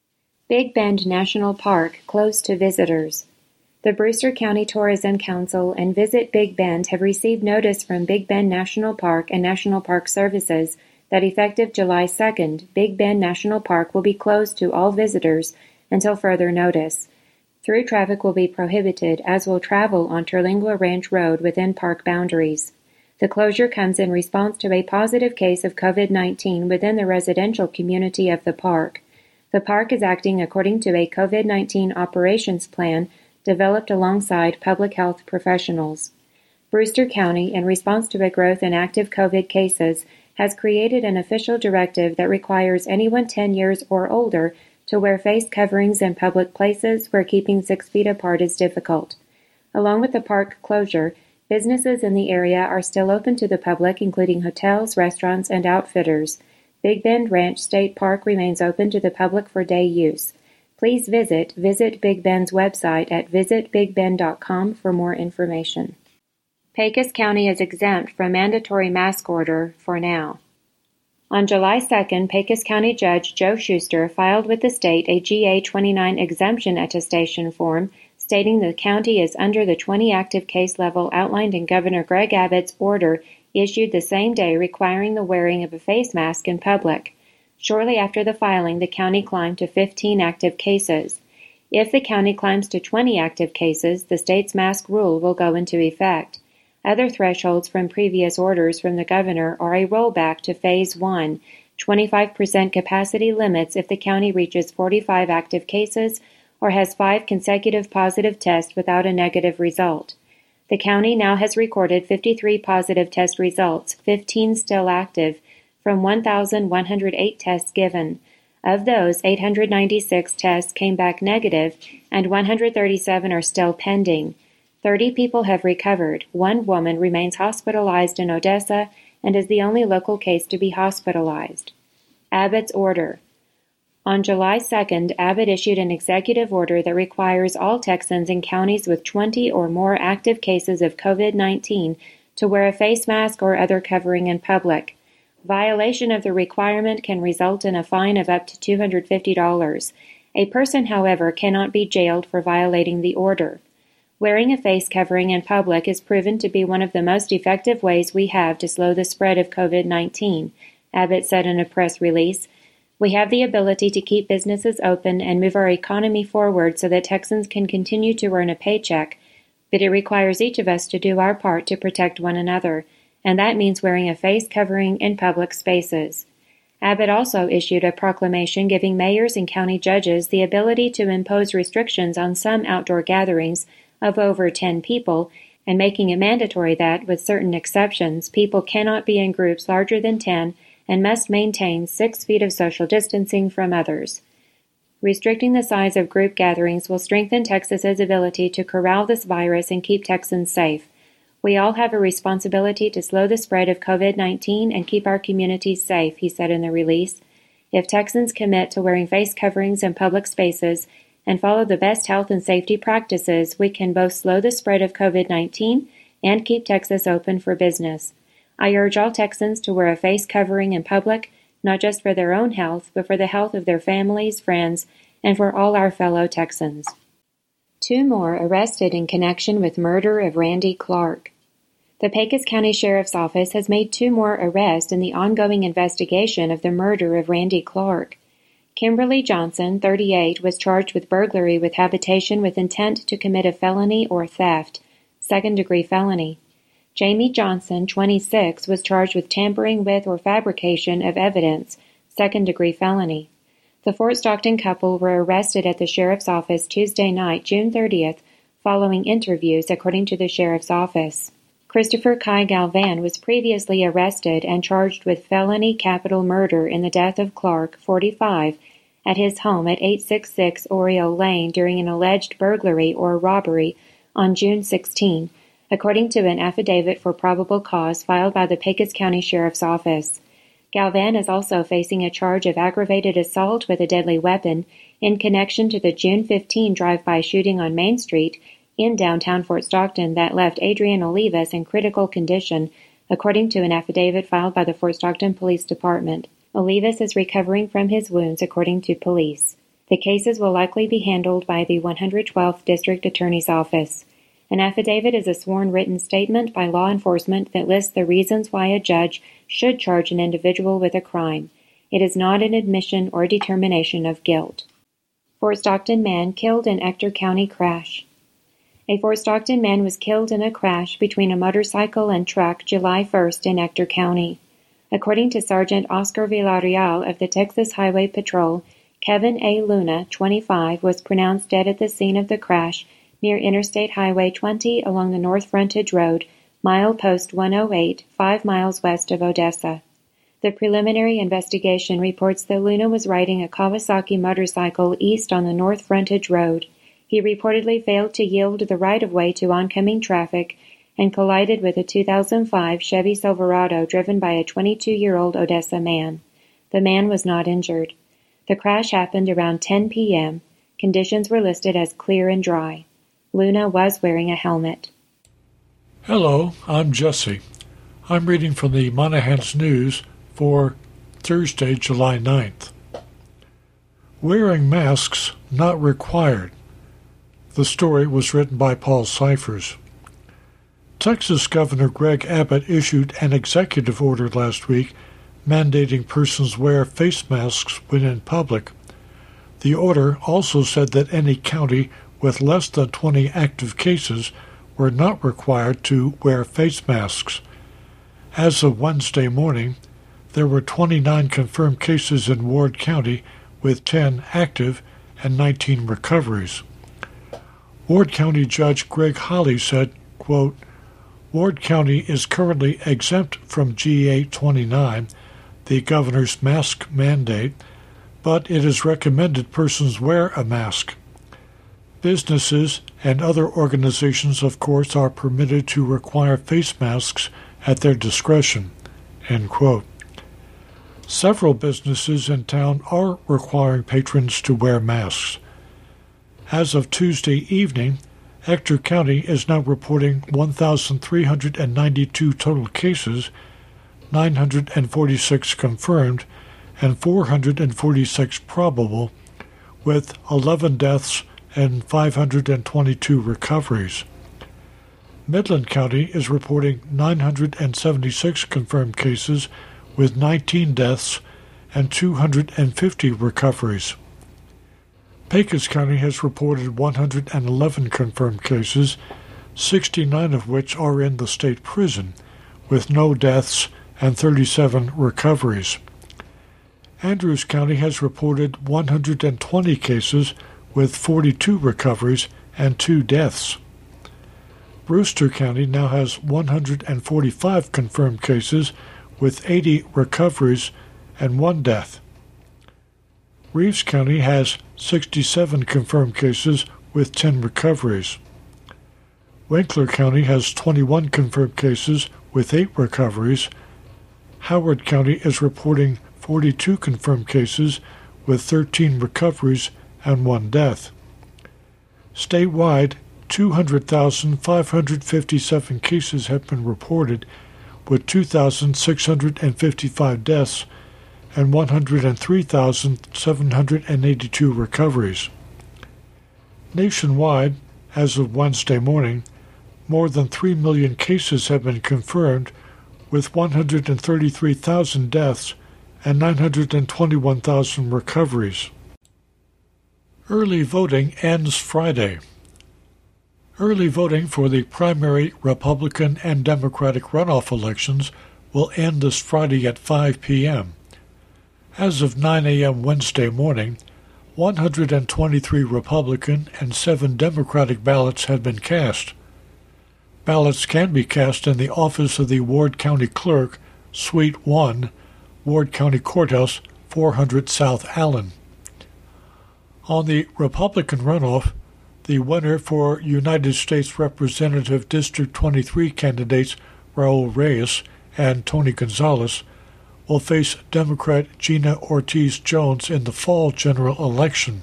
Big Bend National Park closed to visitors. The Brewster County Tourism Council and Visit Big Bend have received notice from Big Bend National Park and National Park Services that effective July second, Big Bend National Park will be closed to all visitors until further notice. Through traffic will be prohibited, as will travel on Terlingua Ranch Road within park boundaries. The closure comes in response to a positive case of COVID nineteen within the residential community of the park. The park is acting according to a COVID nineteen operations plan developed alongside public health professionals. Brewster County, in response to a growth in active COVID cases, has created an official directive that requires anyone ten years or older to wear face coverings in public places where keeping six feet apart is difficult. Along with the park closure, businesses in the area are still open to the public, including hotels, restaurants, and outfitters. Big Bend Ranch State Park remains open to the public for day use. Please visit Visit Big Bend's website at visit big bend dot com for more information. Pecos County is exempt from mandatory mask order for now. On July second, Pecos County Judge Joe Schuster filed with the state a G A twenty-nine exemption attestation form stating the county is under the twenty active case level outlined in Governor Greg Abbott's order issued the same day requiring the wearing of a face mask in public. Shortly after the filing, the county climbed to fifteen active cases. If the county climbs to twenty active cases, the state's mask rule will go into effect. Other thresholds from previous orders from the governor are a rollback to Phase one, twenty-five percent capacity limits if the county reaches forty-five active cases or has five consecutive positive tests without a negative result. The county now has recorded fifty-three positive test results, fifteen still active, from one thousand one hundred eight tests given. Of those, eight hundred ninety-six tests came back negative, and one hundred thirty-seven are still pending. thirty people have recovered. One woman remains hospitalized in Odessa and is the only local case to be hospitalized. Abbott's order. On July second, Abbott issued an executive order that requires all Texans in counties with twenty or more active cases of COVID nineteen to wear a face mask or other covering in public. Violation of the requirement can result in a fine of up to two hundred fifty dollars. A person, however, cannot be jailed for violating the order. Wearing a face covering in public is proven to be one of the most effective ways we have to slow the spread of COVID nineteen, Abbott said in a press release. We have the ability to keep businesses open and move our economy forward so that Texans can continue to earn a paycheck, but it requires each of us to do our part to protect one another, and that means wearing a face covering in public spaces. Abbott also issued a proclamation giving mayors and county judges the ability to impose restrictions on some outdoor gatherings of over ten people, and making it mandatory that, with certain exceptions, people cannot be in groups larger than ten and must maintain six feet of social distancing from others. Restricting the size of group gatherings will strengthen Texas's ability to corral this virus and keep Texans safe. We all have a responsibility to slow the spread of COVID nineteen and keep our communities safe, he said in the release. If Texans commit to wearing face coverings in public spaces and follow the best health and safety practices, we can both slow the spread of COVID nineteen and keep Texas open for business. I urge all Texans to wear a face covering in public, not just for their own health, but for the health of their families, friends, and for all our fellow Texans. Two more arrested in connection with murder of Randy Clark. The Pecos County Sheriff's Office has made two more arrests in the ongoing investigation of the murder of Randy Clark. Kimberly Johnson, thirty-eight, was charged with burglary with habitation with intent to commit a felony or theft, second-degree felony. Jamie Johnson, twenty-six, was charged with tampering with or fabrication of evidence, second-degree felony. The Fort Stockton couple were arrested at the Sheriff's Office Tuesday night, June thirtieth, following interviews, according to the Sheriff's Office. Christopher Kai Galvan was previously arrested and charged with felony capital murder in the death of Clark, forty-five, at his home at eight sixty-six Oriole Lane during an alleged burglary or robbery on June sixteenth, according to an affidavit for probable cause filed by the Pecos County Sheriff's Office. Galvan is also facing a charge of aggravated assault with a deadly weapon in connection to the June fifteenth drive-by shooting on Main Street in downtown Fort Stockton that left Adrian Olivas in critical condition, according to an affidavit filed by the Fort Stockton Police Department. Olivas is recovering from his wounds, according to police. The cases will likely be handled by the one hundred twelfth District Attorney's Office. An affidavit is a sworn written statement by law enforcement that lists the reasons why a judge should charge an individual with a crime. It is not an admission or determination of guilt. Fort Stockton man killed in Ector County crash. A Fort Stockton man was killed in a crash between a motorcycle and truck July first in Ector County. According to Sergeant Oscar Villarreal of the Texas Highway Patrol, Kevin A. Luna, twenty-five, was pronounced dead at the scene of the crash near Interstate Highway twenty along the North Frontage Road, milepost one oh eight, five miles west of Odessa. The preliminary investigation reports that Luna was riding a Kawasaki motorcycle east on the North Frontage Road. He reportedly failed to yield the right-of-way to oncoming traffic and collided with a two thousand five Chevy Silverado driven by a twenty-two-year-old Odessa man. The man was not injured. The crash happened around ten p.m. Conditions were listed as clear and dry. Luna was wearing a helmet. Hello, I'm Jesse. I'm reading from the Monahans News for Thursday, July ninth. Wearing masks not required. The story was written by Paul Cyphers. Texas Governor Greg Abbott issued an executive order last week mandating persons wear face masks when in public. The order also said that any county with less than twenty active cases were not required to wear face masks. As of Wednesday morning, there were twenty-nine confirmed cases in Ward County, with ten active and nineteen recoveries. Ward County Judge Greg Holley said, quote, Ward County is currently exempt from G eight twenty-nine, the governor's mask mandate, but it is recommended persons wear a mask. Businesses and other organizations, of course, are permitted to require face masks at their discretion, end quote. Several businesses in town are requiring patrons to wear masks. As of Tuesday evening, Ector County is now reporting one thousand three hundred ninety-two total cases, nine hundred forty-six confirmed, and four hundred forty-six probable, with eleven deaths and five hundred twenty-two recoveries. Midland County is reporting nine hundred seventy-six confirmed cases, with nineteen deaths and two hundred fifty recoveries. Pecos County has reported one hundred eleven confirmed cases, sixty-nine of which are in the state prison, with no deaths and thirty-seven recoveries. Andrews County has reported one hundred twenty cases, with forty-two recoveries and two deaths. Brewster County now has one hundred forty-five confirmed cases, with eighty recoveries and one death. Reeves County has sixty-seven confirmed cases with ten recoveries. Winkler County has twenty-one confirmed cases with eight recoveries. Howard County is reporting forty-two confirmed cases with thirteen recoveries and one death. Statewide, two hundred thousand five hundred fifty-seven cases have been reported, with two thousand six hundred fifty-five deaths and one hundred three thousand seven hundred eighty-two recoveries. Nationwide, as of Wednesday morning, more than three million cases have been confirmed, with one hundred thirty-three thousand deaths and nine hundred twenty-one thousand recoveries. Early voting ends Friday. Early voting for the primary Republican and Democratic runoff elections will end this Friday at five p.m. As of nine a.m. Wednesday morning, one hundred twenty-three Republican and seven Democratic ballots had been cast. Ballots can be cast in the office of the Ward County Clerk, Suite one, Ward County Courthouse, four hundred South Allen. On the Republican runoff, the winner for United States Representative District twenty-three candidates Raul Reyes and Tony Gonzalez will face Democrat Gina Ortiz-Jones in the fall general election.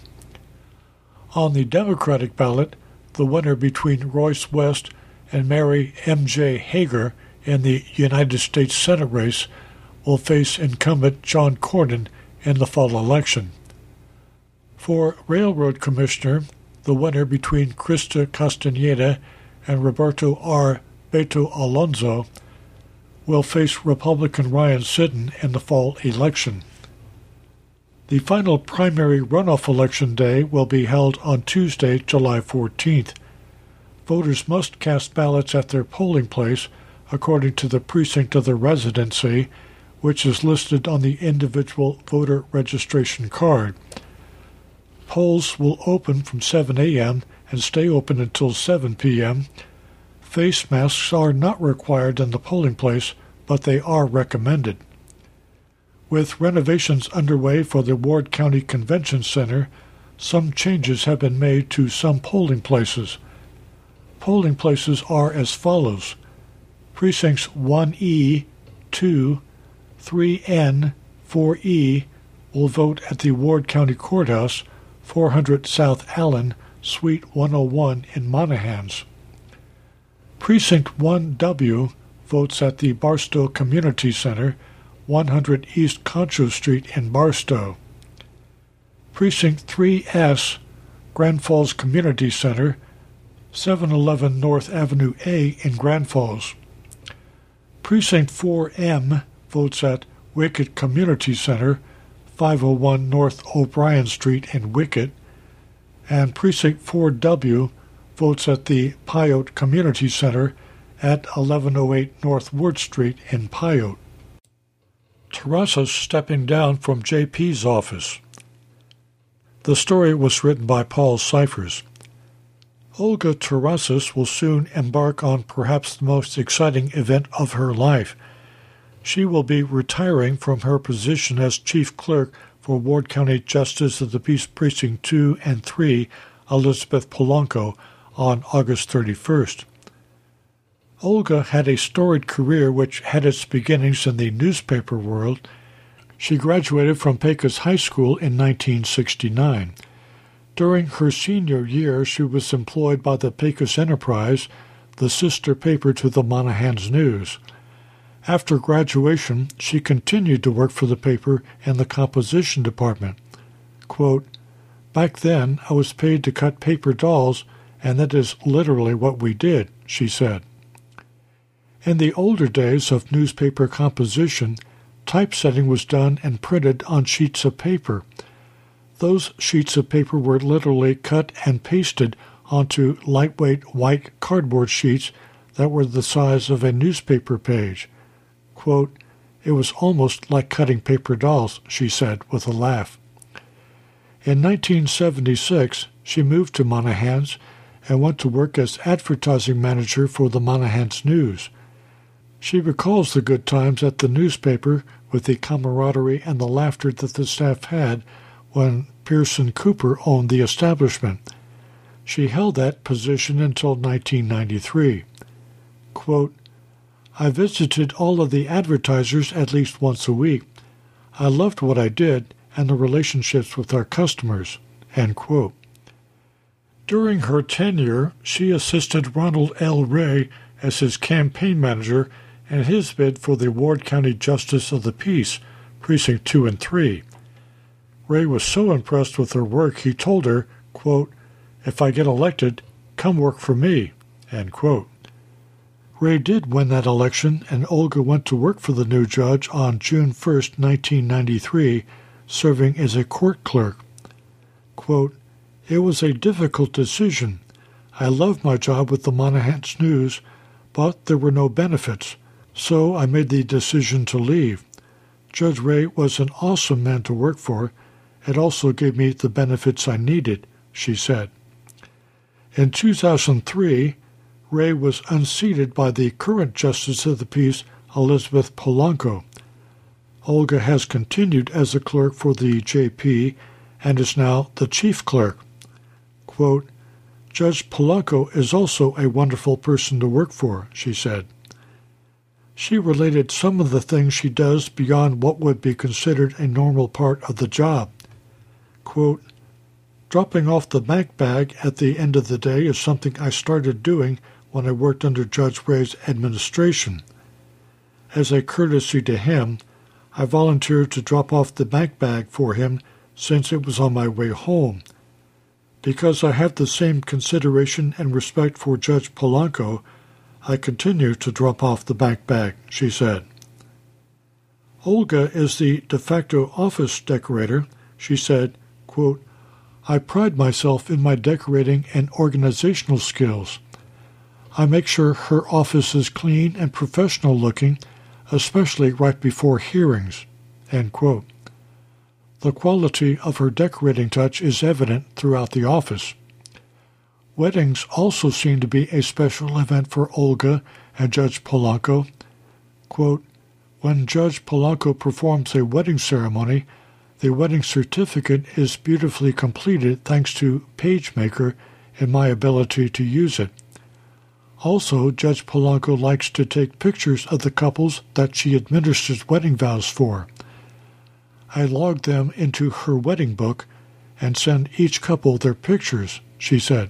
On the Democratic ballot, the winner between Royce West and Mary M J Hager in the United States Senate race will face incumbent John Cornyn in the fall election. For Railroad Commissioner, the winner between Krista Castaneda and Roberto R. Beto Alonso will face Republican Ryan Sitton in the fall election. The final primary runoff election day will be held on Tuesday, July fourteenth. Voters must cast ballots at their polling place according to the precinct of their residency, which is listed on the individual voter registration card. Polls will open from seven a.m. and stay open until seven p.m. Face masks are not required in the polling place, but they are recommended. With renovations underway for the Ward County Convention Center, some changes have been made to some polling places. Polling places are as follows: Precincts one E, two, three N, four E will vote at the Ward County Courthouse, four hundred South Allen, Suite one oh one in Monahans. Precinct one W votes at the Barstow Community Center, one hundred East Concho Street in Barstow. Precinct three S, Grand Falls Community Center, seven eleven North Avenue A in Grand Falls. Precinct four M votes at Wickett Community Center, five oh one North O'Brien Street in Wickett, and Precinct four W votes at the Pyote Community Center at eleven oh eight North Wood Street in Pyote. Terrasas stepping down from J P's office. The story was written by Paul Cyphers. Olga Terrasas will soon embark on perhaps the most exciting event of her life. She will be retiring from her position as chief clerk for Ward County Justice of the Peace Precinct two and three, Elizabeth Polanco, on August thirty-first. Olga had a storied career which had its beginnings in the newspaper world. She graduated from Pecos High School in nineteen sixty-nine. During her senior year, she was employed by the Pecos Enterprise, the sister paper to the Monahans News. After graduation, she continued to work for the paper in the composition department. Quote, "Back then, I was paid to cut paper dolls, and that is literally what we did," she said. In the older days of newspaper composition, typesetting was done and printed on sheets of paper. Those sheets of paper were literally cut and pasted onto lightweight white cardboard sheets that were the size of a newspaper page. Quote, "It was almost like cutting paper dolls," she said with a laugh. In nineteen seventy-six, she moved to Monahans and went to work as advertising manager for the Monahans News. She recalls the good times at the newspaper with the camaraderie and the laughter that the staff had when Pearson Cooper owned the establishment. She held that position until nineteen ninety-three. Quote, I visited all of the advertisers at least once a week. I loved what I did and the relationships with our customers. End quote. During her tenure, she assisted Ronald L. Ray as his campaign manager in his bid for the Ward County Justice of the Peace, Precinct two and three. Ray was so impressed with her work he told her, quote, if I get elected, come work for me, end quote. Ray did win that election, and Olga went to work for the new judge on June first, nineteen ninety-three, serving as a court clerk. Quote, it was a difficult decision. I loved my job with the Monahans News, but there were no benefits, so I made the decision to leave. Judge Ray was an awesome man to work for. It also gave me the benefits I needed, she said. In two thousand three, Ray was unseated by the current Justice of the Peace, Elizabeth Polanco. Olga has continued as a clerk for the J P and is now the chief clerk. Quote, Judge Polanco is also a wonderful person to work for, she said. She related some of the things she does beyond what would be considered a normal part of the job. Quote, dropping off the bank bag at the end of the day is something I started doing when I worked under Judge Ray's administration. As a courtesy to him, I volunteered to drop off the bank bag for him since it was on my way home. Because I have the same consideration and respect for Judge Polanco, I continue to drop off the bank bag, she said. Olga is the de facto office decorator. She said, quote, I pride myself in my decorating and organizational skills. I make sure her office is clean and professional looking, especially right before hearings, end quote. The quality of her decorating touch is evident throughout the office. Weddings also seem to be a special event for Olga and Judge Polanco. Quote, when Judge Polanco performs a wedding ceremony, the wedding certificate is beautifully completed thanks to PageMaker and my ability to use it. Also, Judge Polanco likes to take pictures of the couples that she administers wedding vows for. I log them into her wedding book and send each couple their pictures, she said.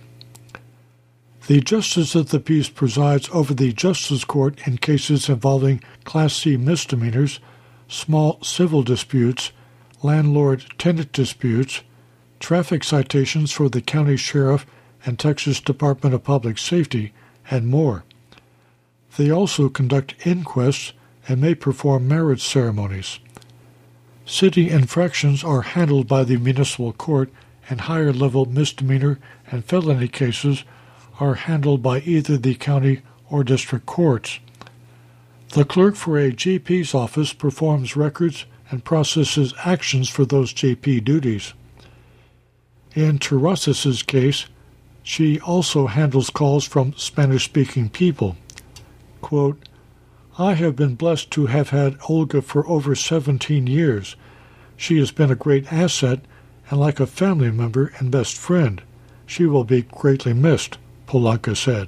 The Justice of the Peace presides over the Justice Court in cases involving Class C misdemeanors, small civil disputes, landlord-tenant disputes, traffic citations for the county sheriff and Texas Department of Public Safety, and more. They also conduct inquests and may perform marriage ceremonies. City infractions are handled by the municipal court, and higher-level misdemeanor and felony cases are handled by either the county or district courts. The clerk for a J P's office performs records and processes actions for those J P duties. In Terrasas' case, she also handles calls from Spanish-speaking people. Quote, I have been blessed to have had Olga for over seventeen years. She has been a great asset and like a family member and best friend. She will be greatly missed, Polanco said.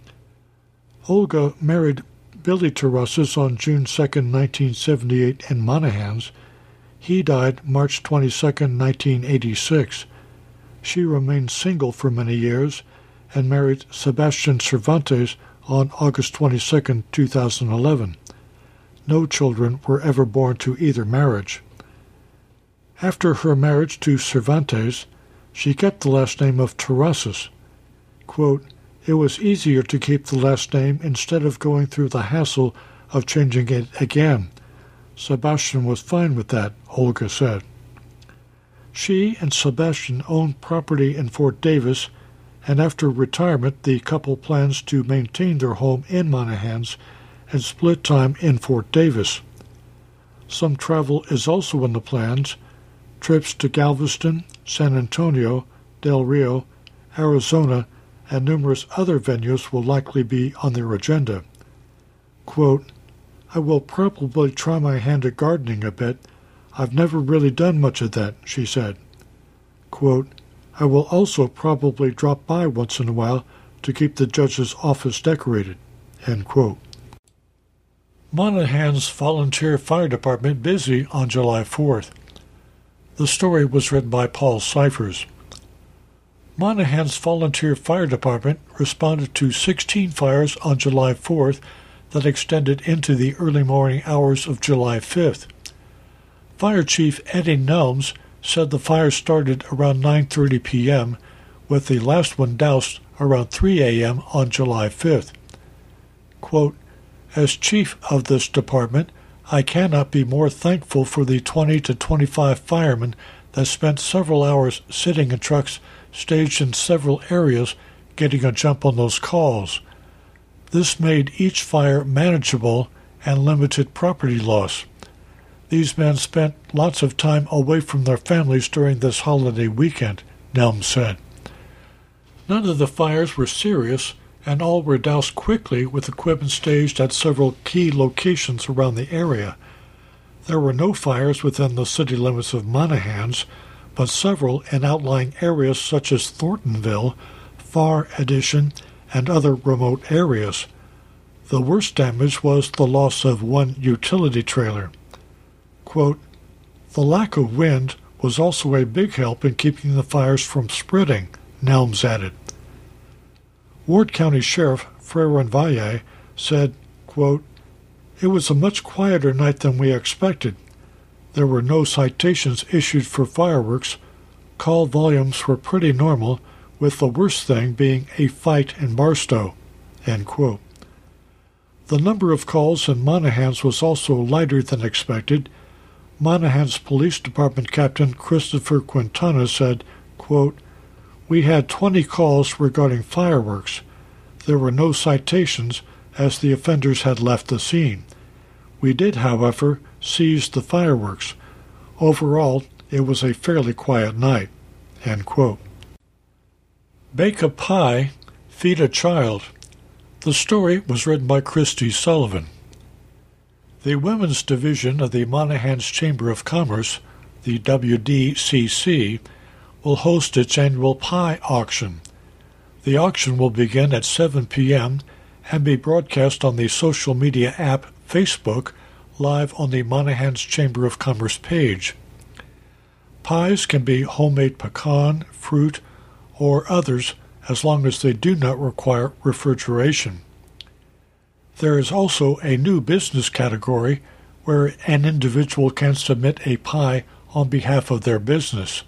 Olga married Billy Terrasas on June second, nineteen seventy-eight in Monahans. He died March twenty-second, nineteen eighty-six. She remained single for many years and married Sebastian Cervantes on August twenty-second, two thousand eleven. No children were ever born to either marriage. After her marriage to Cervantes, she kept the last name of Terrasas. Quote, it was easier to keep the last name instead of going through the hassle of changing it again. Sebastian was fine with that, Olga said. She and Sebastian owned property in Fort Davis, and after retirement the couple plans to maintain their home in Monahans and split time in Fort Davis. Some travel is also in the plans. Trips to Galveston, San Antonio, Del Rio, Arizona, and numerous other venues will likely be on their agenda. Quote, I will probably try my hand at gardening a bit. I've never really done much of that, she said. Quote, I will also probably drop by once in a while to keep the judge's office decorated. End quote. Monahans Volunteer Fire Department busy on July fourth. The story was written by Paul Cyphers. Monahans Volunteer Fire Department responded to sixteen fires on July fourth that extended into the early morning hours of July fifth. Fire Chief Eddie Nelms said the fire started around nine thirty p.m., with the last one doused around three a.m. on July fifth. Quote, as chief of this department, I cannot be more thankful for the twenty to twenty-five firemen that spent several hours sitting in trucks staged in several areas getting a jump on those calls. This made each fire manageable and limited property loss. These men spent lots of time away from their families during this holiday weekend, Nelm said. None of the fires were serious, and all were doused quickly with equipment staged at several key locations around the area. There were no fires within the city limits of Monahans, but several in outlying areas such as Thorntonville, Far Addition, and other remote areas. The worst damage was the loss of one utility trailer. Quote, the lack of wind was also a big help in keeping the fires from spreading, Nelms added. Ward County Sheriff Freron Valle said, quote, it was a much quieter night than we expected. There were no citations issued for fireworks. Call volumes were pretty normal, with the worst thing being a fight in Barstow. End quote. The number of calls in Monahans was also lighter than expected. Monahans Police Department Captain Christopher Quintana said, quote, we had twenty calls regarding fireworks. There were no citations as the offenders had left the scene. We did, however, seize the fireworks. Overall, it was a fairly quiet night. End quote. Bake a pie, feed a child. The story was written by Christy Sullivan. The Women's Division of the Monahans Chamber of Commerce, the W D C C, will host its annual pie auction. The auction will begin at seven p.m. and be broadcast on the social media app Facebook, live on the Monahans Chamber of Commerce page. Pies can be homemade pecan, fruit, or others as long as they do not require refrigeration. There is also a new business category where an individual can submit a pie on behalf of their business.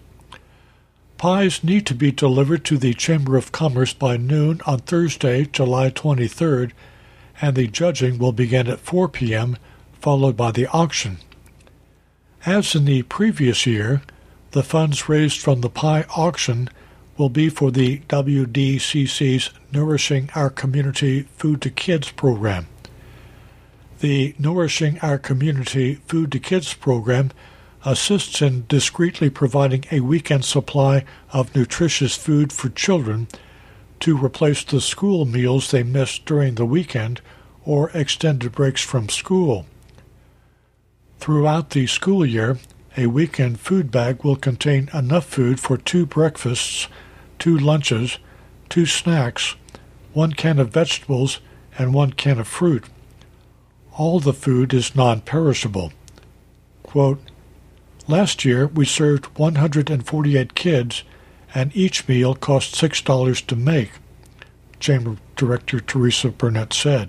Pies need to be delivered to the Chamber of Commerce by noon on Thursday, July twenty-third, and the judging will begin at four p.m., followed by the auction. As in the previous year, the funds raised from the pie auction will be for the W D C C's Nourishing Our Community Food to Kids program. The Nourishing Our Community Food to Kids program assists in discreetly providing a weekend supply of nutritious food for children to replace the school meals they miss during the weekend or extended breaks from school. Throughout the school year, a weekend food bag will contain enough food for two breakfasts, two lunches, two snacks, one can of vegetables, and one can of fruit. All the food is non-perishable. Quote, last year we served one hundred forty-eight kids, and each meal cost six dollars to make, Chamber Director Teresa Burnett said.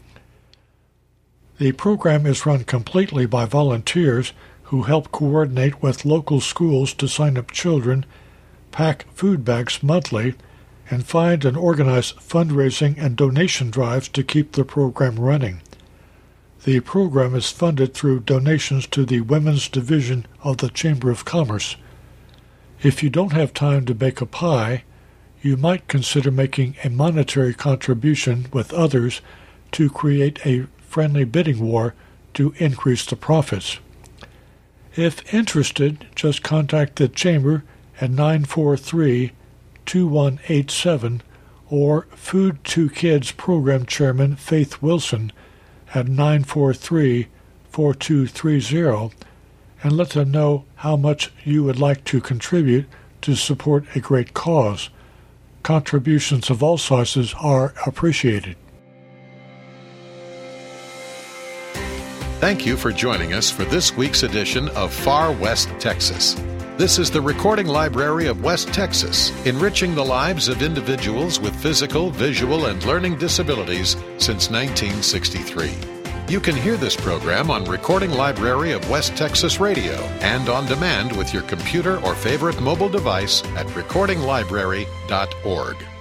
The program is run completely by volunteers who help coordinate with local schools to sign up children, pack food bags monthly, and find and organize fundraising and donation drives to keep the program running. The program is funded through donations to the Women's Division of the Chamber of Commerce. If you don't have time to bake a pie, you might consider making a monetary contribution with others to create a friendly bidding war to increase the profits. If interested, just contact the Chamber at nine four three, two one eight seven or Food to Kids Program Chairman Faith Wilson at nine four three, four two three zero and let them know how much you would like to contribute to support a great cause. Contributions of all sizes are appreciated. Thank you for joining us for this week's edition of Far West Texas. This is the Recording Library of West Texas, enriching the lives of individuals with physical, visual, and learning disabilities since nineteen sixty-three. You can hear this program on Recording Library of West Texas Radio and on demand with your computer or favorite mobile device at recording library dot org.